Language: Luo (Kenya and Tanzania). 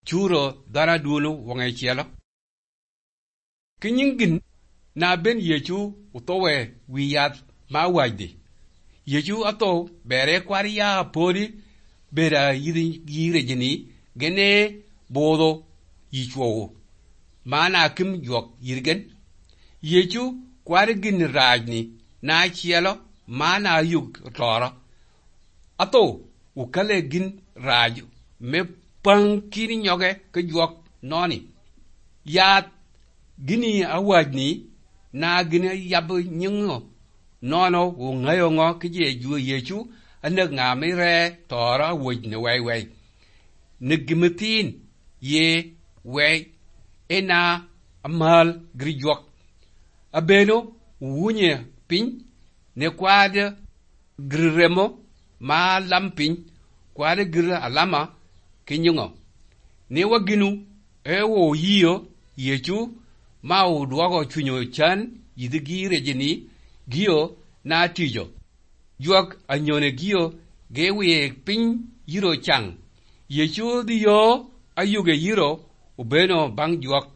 churo dana dulu wangai chielo kinyingin na ben yechu utowe wiyat ma wajdi yechu ato bere kwariya pori bera yire jini gene bodo yichwo mana kim yok yirgen yechu kwarigin rajni na chielo mana yug tora ato ukale gin raju me pang kini nyoge ke yok noni ya gini awajni na gini yab nyingo nono u ngayo ngo kije ju yechu anak nga me re tora wujne wai nigmitin ye wai ena amal grijok abeno wunye pin ne kwade grremo ma lampin kwade gr alama kinyungo ne waginu ewo yiyo yechu ma u duogo chunyo chan yidigi rejini giyo na tijo yuak anyone giyo gewe pin yiro chang yechu diyo ayuge yiro ubeno bang yuak